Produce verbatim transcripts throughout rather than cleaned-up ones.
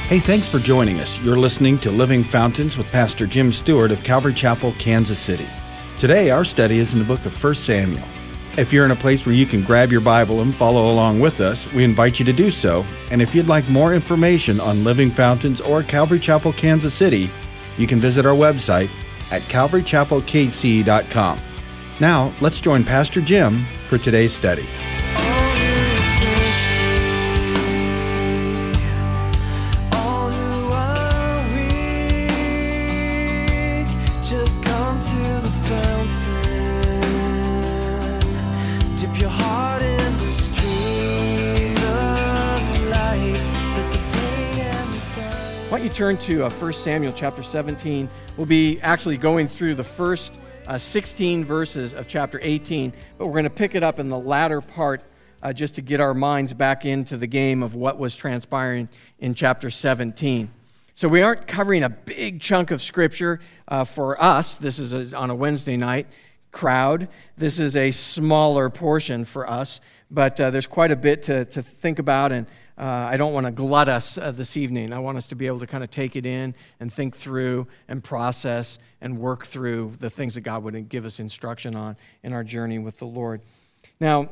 Hey, thanks for joining us. You're listening to Living Fountains with Pastor Jim Stewart of Calvary Chapel, Kansas City. Today, our study is in the book of First Samuel. If you're in a place where you can grab your Bible and follow along with us, we invite you to do so. And if you'd like more information on Living Fountains or Calvary Chapel, Kansas City, you can visit our website at calvary chapel k c dot com. Now, let's join Pastor Jim for today's study. Why don't you turn to uh, First Samuel chapter seventeen. We'll be actually going through the first uh, sixteen verses of chapter eighteen, but we're going to pick it up in the latter part uh, just to get our minds back into the game of what was transpiring in chapter seventeen. So we aren't covering a big chunk of Scripture uh, for us. This is a, on a Wednesday night crowd. This is a smaller portion for us, but uh, there's quite a bit to, to think about, and Uh, I don't want to glut us uh, this evening. I want us to be able to kind of take it in and think through and process and work through the things that God would give us instruction on in our journey with the Lord. Now,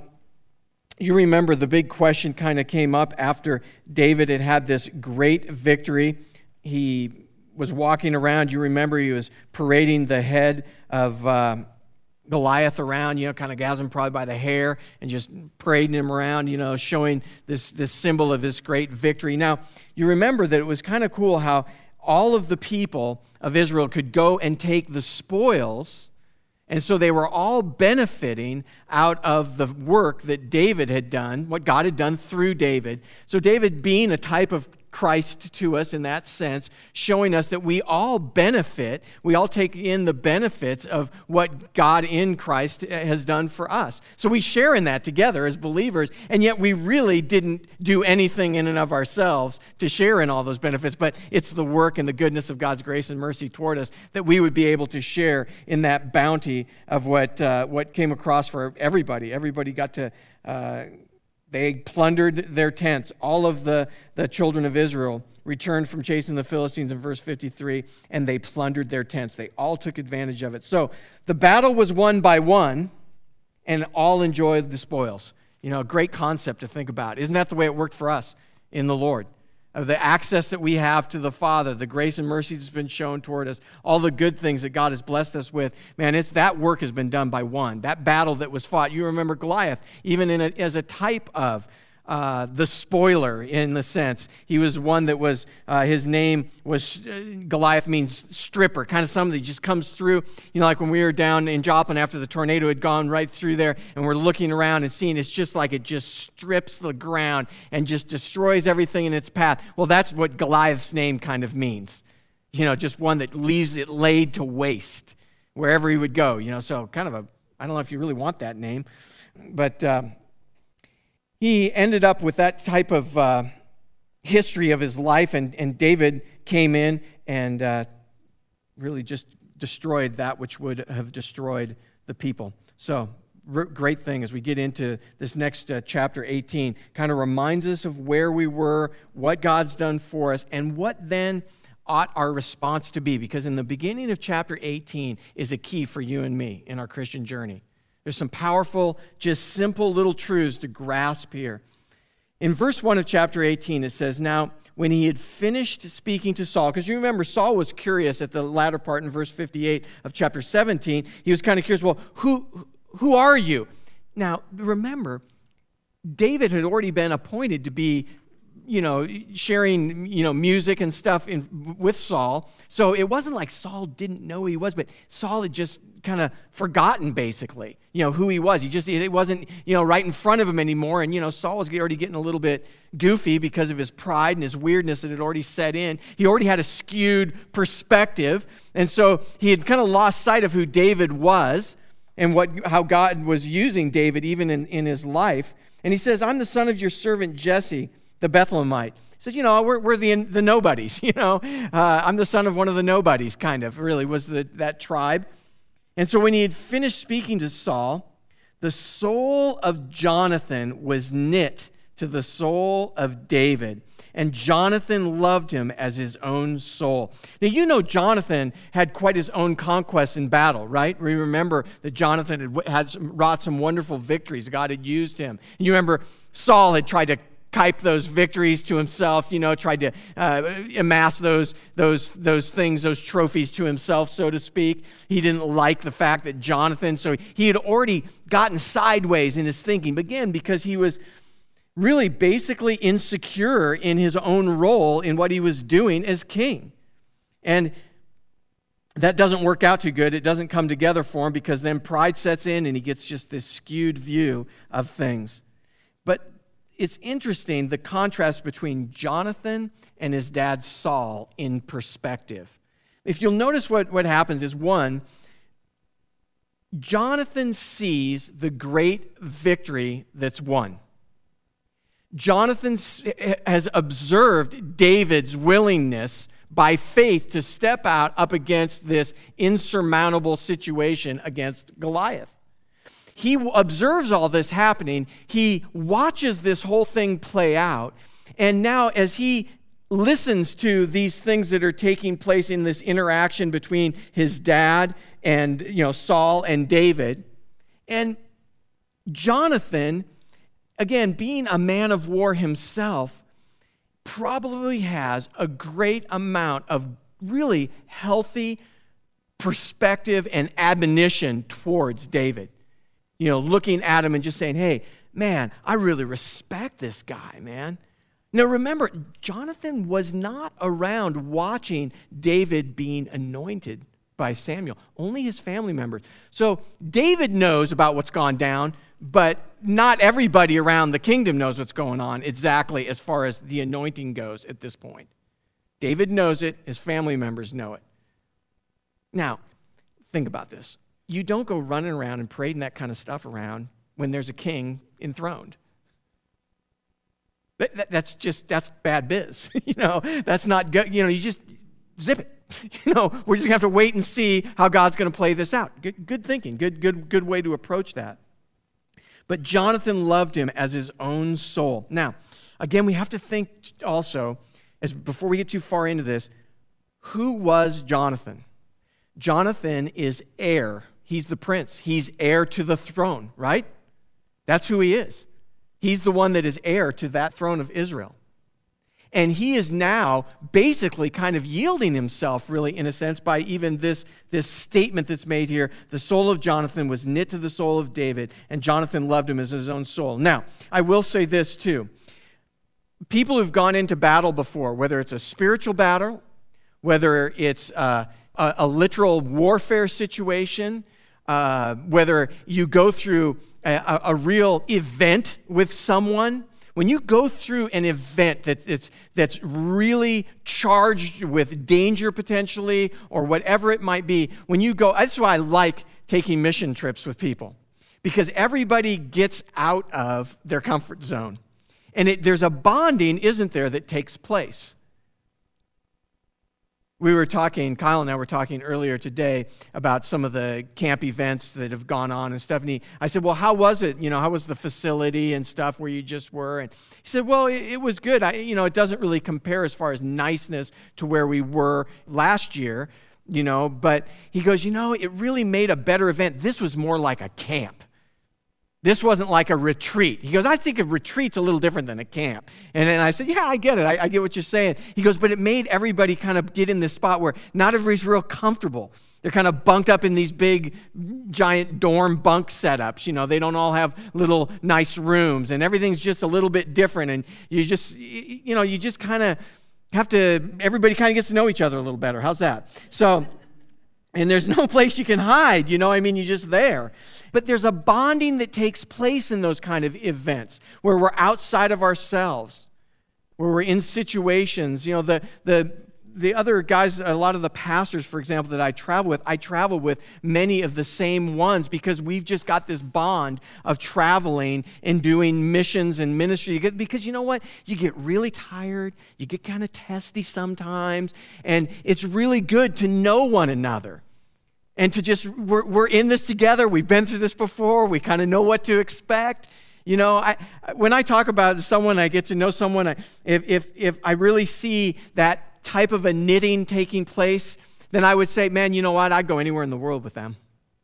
you remember the big question kind of came up after David had had this great victory. He was walking around. You remember he was parading the head of Uh, Goliath around, you know, kind of has him probably by the hair and just parading him around, you know, showing this, this symbol of this great victory. Now, you remember that it was kind of cool how all of the people of Israel could go and take the spoils, and so they were all benefiting out of the work that David had done, what God had done through David. So David being a type of Christ to us in that sense, showing us that we all benefit, we all take in the benefits of what God in Christ has done for us. So we share in that together as believers, and yet we really didn't do anything in and of ourselves to share in all those benefits, but it's the work and the goodness of God's grace and mercy toward us that we would be able to share in that bounty of what, uh, what came across for everybody. Everybody got to uh, They plundered their tents. All of the, the children of Israel returned from chasing the Philistines in verse fifty-three, and they plundered their tents. They all took advantage of it. So the battle was won by one, and all enjoyed the spoils. You know, a great concept to think about. Isn't that the way it worked for us in the Lord? Of the access that we have to the Father, the grace and mercy that's been shown toward us, all the good things that God has blessed us with. Man, it's that work has been done by one. That battle that was fought, you remember Goliath, even in a, as a type of uh, the spoiler in the sense. He was one that was, uh, his name was, uh, Goliath means stripper, kind of somebody just comes through. You know, like when we were down in Joplin after the tornado had gone right through there, and we're looking around and seeing it's just like it just strips the ground and just destroys everything in its path. Well, that's what Goliath's name kind of means. You know, just one that leaves it laid to waste wherever he would go. You know, so kind of a, I don't know if you really want that name, but uh, he ended up with that type of uh, history of his life, and, and David came in and uh, really just destroyed that which would have destroyed the people. So, r- great thing as we get into this next uh, chapter eighteen, kind of reminds us of where we were, what God's done for us, and what then ought our response to be, because in the beginning of chapter eighteen is a key for you and me in our Christian journey. There's some powerful, just simple little truths to grasp here. In verse one of chapter eighteen, it says, "Now, when he had finished speaking to Saul," because you remember Saul was curious at the latter part in verse fifty-eight of chapter seventeen. He was kind of curious, well, who, who are you? Now, remember, David had already been appointed to be, you know, sharing, you know, music and stuff in, with Saul. So it wasn't like Saul didn't know who he was, but Saul had just kind of forgotten, basically, you know, who he was. He just, it wasn't, you know, right in front of him anymore. And, you know, Saul was already getting a little bit goofy because of his pride and his weirdness that had already set in. He already had a skewed perspective. And so he had kind of lost sight of who David was and what how God was using David even in, in his life. And he says, "I'm the son of your servant Jesse, the Bethlehemite." He says, you know, we're, we're the the nobodies, you know. Uh, I'm the son of one of the nobodies, kind of, really, was the, that tribe. And so when he had finished speaking to Saul, the soul of Jonathan was knit to the soul of David. and Jonathan loved him as his own soul. Now, you know Jonathan had quite his own conquests in battle, right? We remember that Jonathan had, had some, wrought some wonderful victories. God had used him. And you remember Saul had tried to keep those victories to himself, you know, tried to uh, amass those, those, those things, those trophies to himself, so to speak. He didn't like the fact that Jonathan, so he had already gotten sideways in his thinking, but again, because he was really basically insecure in his own role in what he was doing as king. And that doesn't work out too good. It doesn't come together for him because then pride sets in and he gets just this skewed view of things. But it's interesting, the contrast between Jonathan and his dad Saul in perspective. If you'll notice what, what happens is, one, Jonathan sees the great victory that's won. Jonathan has observed David's willingness by faith to step out up against this insurmountable situation against Goliath. He observes all this happening. He watches this whole thing play out. And now as he listens to these things that are taking place in this interaction between his dad and, you know, Saul and David, and Jonathan, again, being a man of war himself, probably has a great amount of really healthy perspective and admonition towards David. You know, looking at him and just saying, hey, man, I really respect this guy, man. Now remember, Jonathan was not around watching David being anointed by Samuel, only his family members. So David knows about what's gone down, but not everybody around the kingdom knows what's going on exactly as far as the anointing goes at this point. David knows it, his family members know it. Now, think about this. You don't go running around and parading that kind of stuff around when there's a king enthroned. That, that, that's just, that's bad biz. you know, that's not good. You know, you just zip it. You know, we're just going to have to wait and see how God's going to play this out. Good, good thinking. Good, good, good way to approach that. But Jonathan loved him as his own soul. Now, again, we have to think also, as before we get too far into this, who was Jonathan? Jonathan is heir. He's the prince. He's heir to the throne, right? That's who he is. He's the one that is heir to that throne of Israel. And he is now basically kind of yielding himself, really, in a sense, by even this, this statement that's made here. The soul of Jonathan was knit to the soul of David, and Jonathan loved him as his own soul. Now, I will say this, too. People who've gone into battle before, whether it's a spiritual battle, whether it's uh, a, a literal warfare situation, uh, whether you go through a, a real event with someone, when you go through an event that's, it's, that's really charged with danger potentially or whatever it might be, when you go, that's why I like taking mission trips with people, because everybody gets out of their comfort zone. And it, there's a bonding, isn't there, that takes place. We were talking, Kyle and I were talking earlier today about some of the camp events that have gone on and stuff. And he, I said, well, how was it? You know, how was the facility and stuff where you just were? And he said, well, it, it was good. I, you know, it doesn't really compare as far as niceness to where we were last year, you know. But he goes, you know, it really made a better event. This was more like a camp. This wasn't like a retreat. He goes, I think a retreat's a little different than a camp. And then I said, yeah, I get it. I, I get what you're saying. He goes, but it made everybody kind of get in this spot where not everybody's real comfortable. They're kind of bunked up in these big, giant dorm bunk setups. You know, they don't all have little nice rooms, and everything's just a little bit different. And you just, you know, you just kind of have to, everybody kind of gets to know each other a little better. How's that? So, and there's no place you can hide, you know, I mean, you're just there. But there's a bonding that takes place in those kind of events where we're outside of ourselves, where we're in situations. You know, the the the other guys, a lot of the pastors, for example, that I travel with, I travel with many of the same ones because we've just got this bond of traveling and doing missions and ministry. Because you know what? You get really tired. You get kind of testy sometimes. And it's really good to know one another. And to just, we're, we're in this together. We've been through this before. We kind of know what to expect. You know, I, when I talk about someone, I get to know someone, I, if, if, if I really see that type of a knitting taking place, then I would say, man, you know what? I'd go anywhere in the world with them.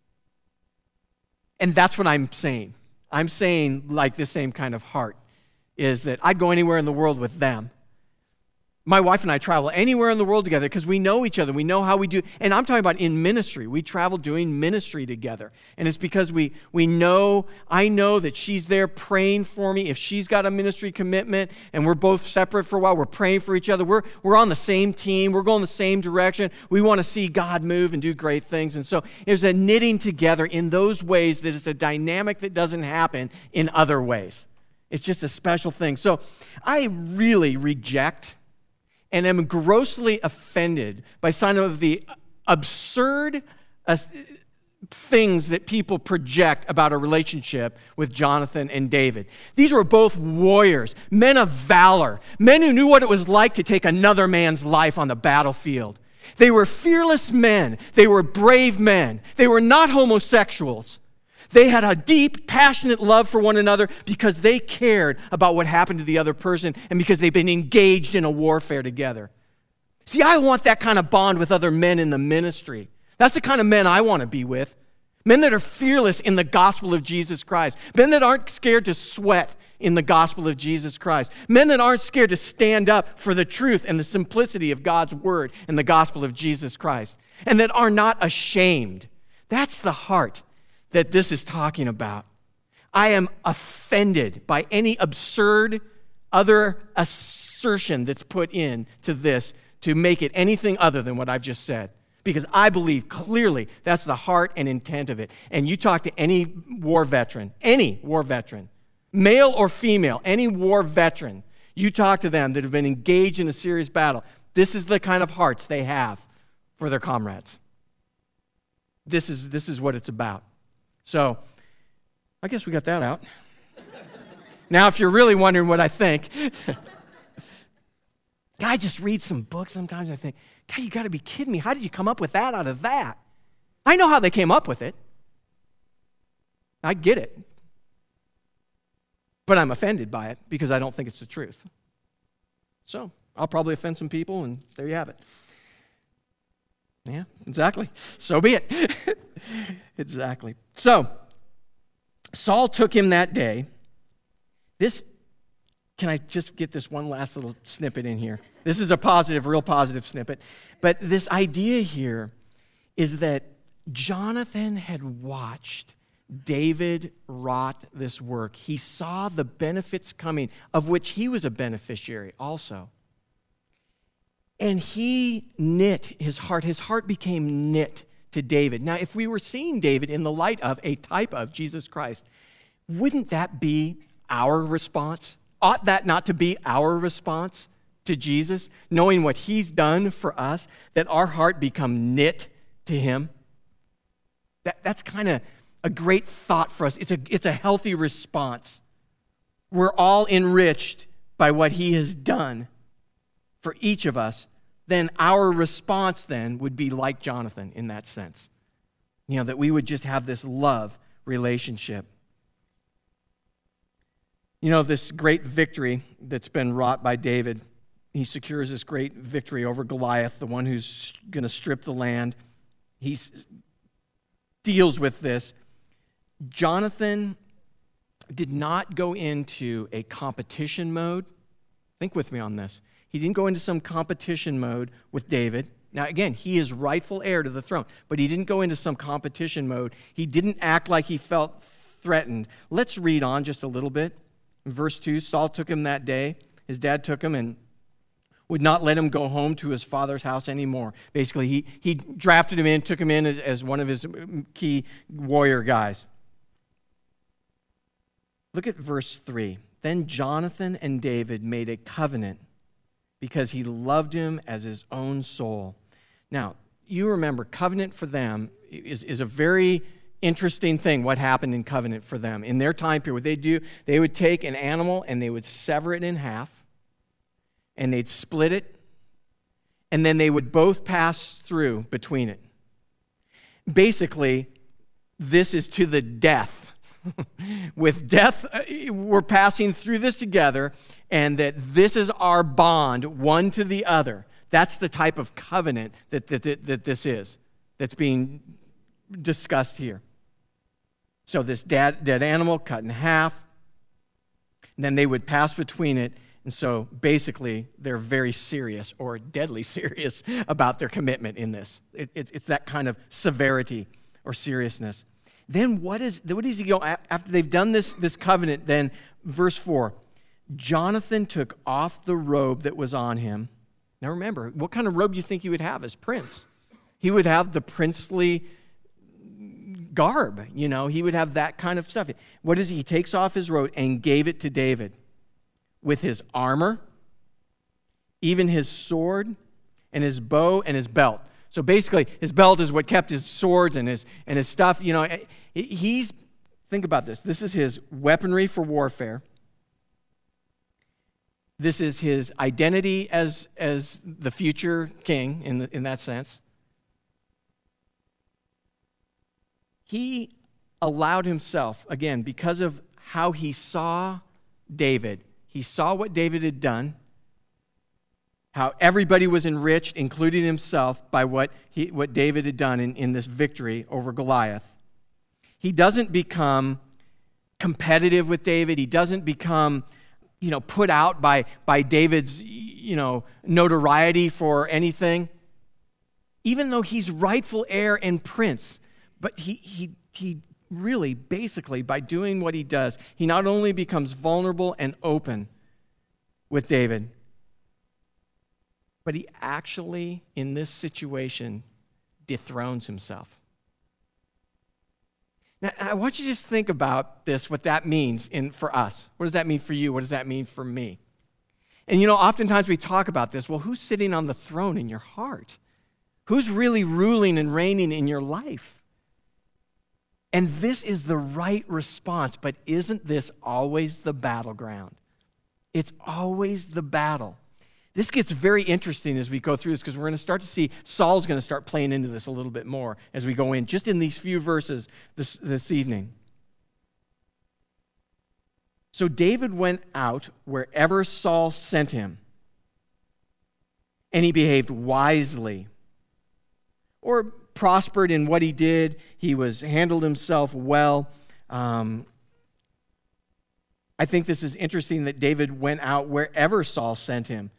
And that's what I'm saying. I'm saying like this same kind of heart is that I'd go anywhere in the world with them. My wife and I travel anywhere in the world together because we know each other. We know how we do. And I'm talking about in ministry. We travel doing ministry together. And it's because we we know, I know that she's there praying for me. If she's got a ministry commitment and we're both separate for a while, we're praying for each other. We're, we're on the same team. We're going the same direction. We want to see God move and do great things. And so there's a knitting together in those ways that is a dynamic that doesn't happen in other ways. It's just a special thing. So I really reject and am grossly offended by some of the absurd uh, things that people project about a relationship with Jonathan and David. These were both warriors, men of valor, men who knew what it was like to take another man's life on the battlefield. They were fearless men. They were brave men. They were not homosexuals. They had a deep, passionate love for one another because they cared about what happened to the other person and because they've been engaged in a warfare together. See, I want that kind of bond with other men in the ministry. That's the kind of men I want to be with. Men that are fearless in the gospel of Jesus Christ. Men that aren't scared to sweat in the gospel of Jesus Christ. Men that aren't scared to stand up for the truth and the simplicity of God's word and the gospel of Jesus Christ. And that are not ashamed. That's the heart that this is talking about. I am offended by any absurd other assertion that's put in to this to make it anything other than what I've just said. Because I believe clearly that's the heart and intent of it. And you talk to any war veteran, any war veteran, male or female, any war veteran, you talk to them that have been engaged in a serious battle, this is the kind of hearts they have for their comrades. This is, this is what it's about. So, I guess we got that out. Now, if you're really wondering what I think, I just read some books sometimes. I think, God, you got to be kidding me. How did you come up with that out of that? I know how they came up with it. I get it. But I'm offended by it because I don't think it's the truth. So, I'll probably offend some people, and there you have it. Yeah, exactly. So be it. Exactly. So, Saul took him that day. This, can I just get this one last little snippet in here? This is a positive, real positive snippet. But this idea here is that Jonathan had watched David wrought this work. He saw the benefits coming, of which he was a beneficiary also. And he knit his heart. His heart became knit to David. Now, if we were seeing David in the light of a type of Jesus Christ, wouldn't that be our response? Ought that not to be our response to Jesus, knowing what he's done for us, that our heart become knit to him? That, that's kind of a great thought for us. It's a, it's a healthy response. We're all enriched by what he has done for each of us. Then our response then would be like Jonathan in that sense. You know, that we would just have this love relationship. You know, this great victory that's been wrought by David, he secures this great victory over Goliath, the one who's going to strip the land. He deals with this. Jonathan did not go into a competition mode. Think with me on this. He didn't go into some competition mode with David. Now, again, he is rightful heir to the throne, but he didn't go into some competition mode. He didn't act like he felt threatened. Let's read on just a little bit. In verse two, Saul took him that day. His dad took him and would not let him go home to his father's house anymore. Basically, he, he drafted him in, took him in as, as one of his key warrior guys. Look at verse three. Then Jonathan and David made a covenant because he loved him as his own soul. Now, you remember, covenant for them is, is a very interesting thing, what happened in covenant for them. In their time period, what they do, they would take an animal and they would sever it in half, and they'd split it, and then they would both pass through between it. Basically, this is to the death with death, uh, we're passing through this together, and that this is our bond one to the other. That's the type of covenant that, that, that, that this is, that's being discussed here. So this dead, dead animal cut in half, and then they would pass between it. And so basically, they're very serious or deadly serious about their commitment in this. It, it, it's that kind of severity or seriousness. Then what is what does he go after they've done this, this covenant? Then verse four, Jonathan took off the robe that was on him. Now remember, what kind of robe do you think he would have as prince? He would have the princely garb, you know, he would have that kind of stuff. What is he? He takes off his robe and gave it to David with his armor, even his sword and his bow and his belt. So basically, his belt is what kept his swords and his and his stuff. You know, he's, think about this. This is his weaponry for warfare. This is his identity as, as the future king in, the, in that sense. He allowed himself, again, because of how he saw David, he saw what David had done, how everybody was enriched, including himself, by what he, what David had done in, in this victory over Goliath. He doesn't become competitive with David. He doesn't become, you know, put out by, by David's, you know, notoriety for anything. Even though he's rightful heir and prince, but he he he really, basically, by doing what he does, he not only becomes vulnerable and open with David, but he actually, in this situation, dethrones himself. Now, I want you to just think about this, what that means in for us. What does that mean for you? What does that mean for me? And you know, oftentimes we talk about this. Well, who's sitting on the throne in your heart? Who's really ruling and reigning in your life? And this is the right response, but isn't this always the battleground? It's always the battle. This gets very interesting as we go through this because we're going to start to see Saul's going to start playing into this a little bit more as we go in, just in these few verses this, this evening. So David went out wherever Saul sent him, and he behaved wisely, or prospered in what he did. He was handled himself well. Um, I think this is interesting that David went out wherever Saul sent him.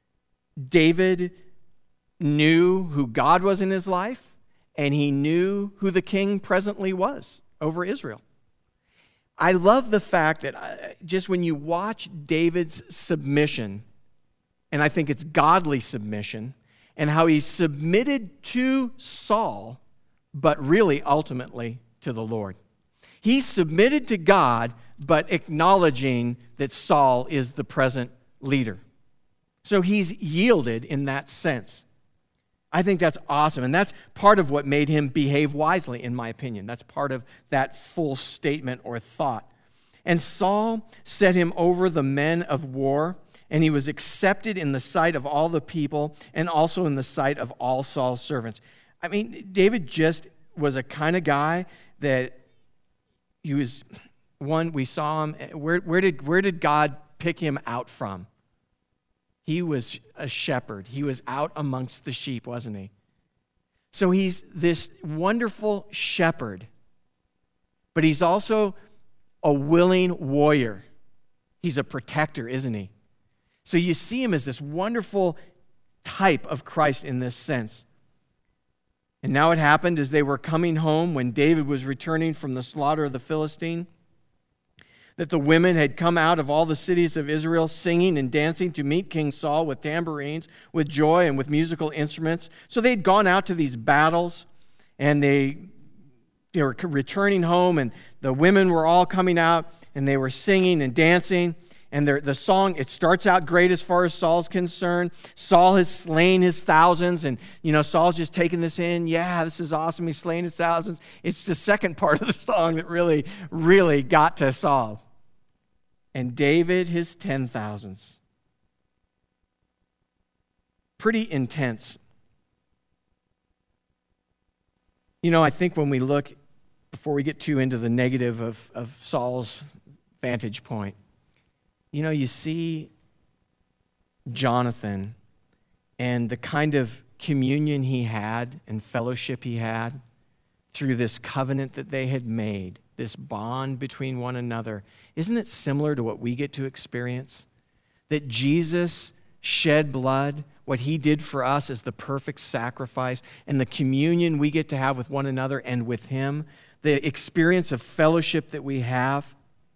David knew who God was in his life, and he knew who the king presently was over Israel. I love the fact that just when you watch David's submission, and I think it's godly submission, and how he submitted to Saul, but really ultimately to the Lord. He submitted to God, but acknowledging that Saul is the present leader. So he's yielded in that sense. I think that's awesome. And that's part of what made him behave wisely, in my opinion. That's part of that full statement or thought. And Saul set him over the men of war, and he was accepted in the sight of all the people and also in the sight of all Saul's servants. I mean, David just was a kind of guy that he was, one, we saw him, where, where did, where did God pick him out from? He was a shepherd. He was out amongst the sheep, wasn't he? So he's this wonderful shepherd, but he's also a willing warrior. He's a protector, isn't he? So you see him as this wonderful type of Christ in this sense. And now it happened as they were coming home when David was returning from the slaughter of the Philistine, that the women had come out of all the cities of Israel singing and dancing to meet King Saul with tambourines, with joy, and with musical instruments. So they'd gone out to these battles, and they, they were returning home, and the women were all coming out, and they were singing and dancing. And the song, it starts out great as far as Saul's concerned. Saul has slain his thousands, and, you know, Saul's just taking this in. Yeah, this is awesome. He's slain his thousands. It's the second part of the song that really, really got to Saul. And David, his ten thousands. Pretty intense. You know, I think when we look before we get too into the negative of, of Saul's vantage point. You know, you see Jonathan and the kind of communion he had and fellowship he had through this covenant that they had made, this bond between one another. Isn't it similar to what we get to experience? That Jesus shed blood, what he did for us is the perfect sacrifice, and the communion we get to have with one another and with him, the experience of fellowship that we have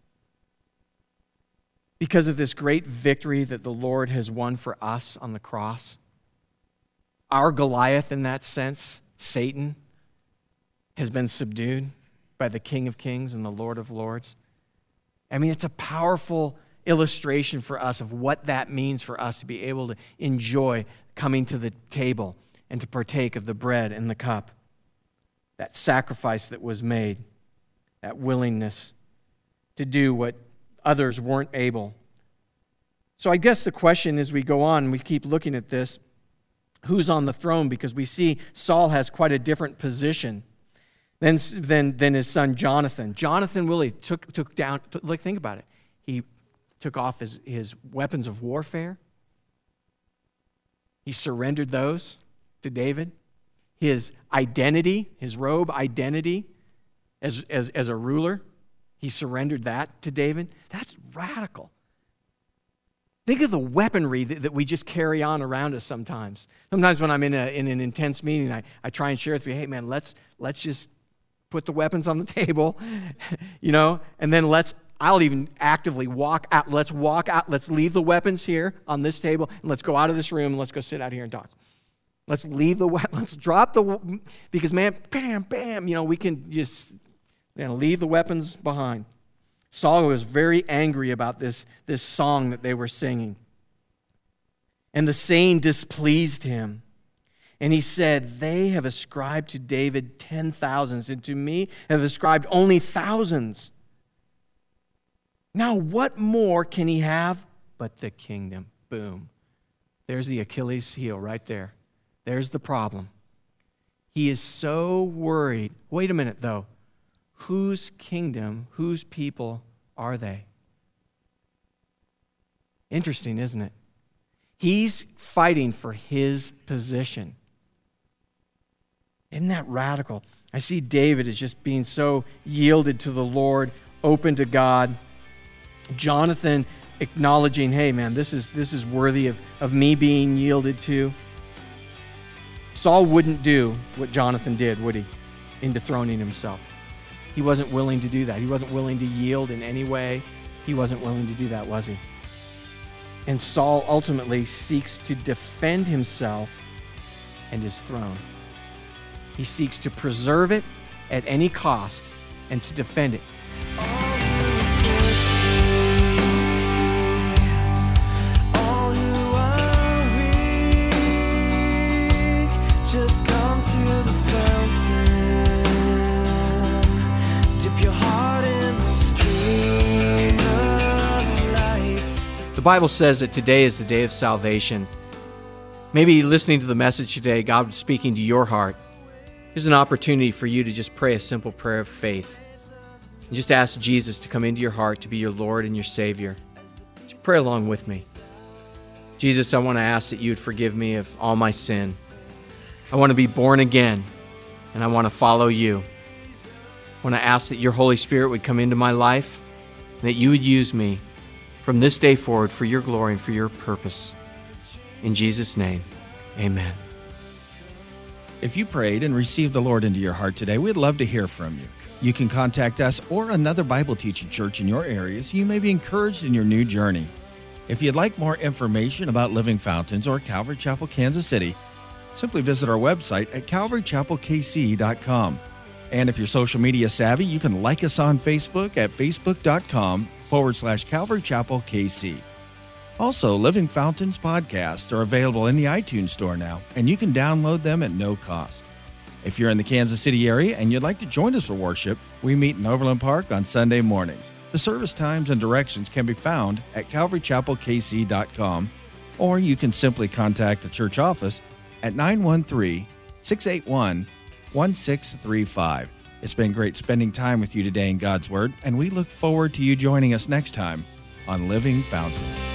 because of this great victory that the Lord has won for us on the cross. Our Goliath, in that sense, Satan, has been subdued by the King of Kings and the Lord of Lords. I mean, it's a powerful illustration for us of what that means for us to be able to enjoy coming to the table and to partake of the bread and the cup. That sacrifice that was made, that willingness to do what others weren't able. So I guess the question as we go on, we keep looking at this, who's on the throne? Because we see Saul has quite a different position than, than, than his son Jonathan. Jonathan really took, took down, took, like think about it. He took off his, his weapons of warfare. He surrendered those to David. His identity, his robe identity as, as, as a ruler, he surrendered that to David. That's radical. Think of the weaponry that, that we just carry on around us sometimes. Sometimes when I'm in, a, in an intense meeting, I, I try and share with you, hey man, let's, let's just put the weapons on the table, you know, and then let's, I'll even actively walk out, let's walk out, let's leave the weapons here on this table, and let's go out of this room, and let's go sit out here and talk. Let's leave the weapons, let's drop the, because man, bam, bam, you know, we can just, you know, leave the weapons behind. Saul was very angry about this, this song that they were singing. And the saying displeased him. And he said, they have ascribed to David ten thousands, and to me have ascribed only thousands. Now what more can he have but the kingdom? Boom. There's the Achilles heel right there. There's the problem. He is so worried. Wait a minute, though. Whose kingdom, whose people are they? Interesting, isn't it? He's fighting for his position. Isn't that radical? I see David as just being so yielded to the Lord, open to God. Jonathan acknowledging, hey man, this is this is worthy of, of me being yielded to. Saul wouldn't do what Jonathan did, would he? In dethroning himself. He wasn't willing to do that. He wasn't willing to yield in any way. He wasn't willing to do that, was he? And Saul ultimately seeks to defend himself and his throne. He seeks to preserve it at any cost and to defend it. Just come to the fountain, dip your heart in the stream of life. The Bible says that today is the day of salvation. Maybe listening to the message today, God was speaking to your heart. Here's an opportunity for you to just pray a simple prayer of faith. And just ask Jesus to come into your heart to be your Lord and your Savior. Just pray along with me. Jesus, I want to ask that you would forgive me of all my sin. I want to be born again, and I want to follow you. I want to ask that your Holy Spirit would come into my life, and that you would use me from this day forward for your glory and for your purpose. In Jesus' name, amen. If you prayed and received the Lord into your heart today, we'd love to hear from you. You can contact us or another Bible teaching church in your area so you may be encouraged in your new journey. If you'd like more information about Living Fountains or Calvary Chapel, Kansas City, simply visit our website at calvary chapel k c dot com. And if you're social media savvy, you can like us on Facebook at facebook.com forward slash Calvary Chapel KC. Also, Living Fountains podcasts are available in the iTunes store now, and you can download them at no cost. If you're in the Kansas City area and you'd like to join us for worship, we meet in Overland Park on Sunday mornings. The service times and directions can be found at calvary chapel k c dot com, or you can simply contact the church office at nine one three, six eight one, one six three five. It's been great spending time with you today in God's Word, and we look forward to you joining us next time on Living Fountains.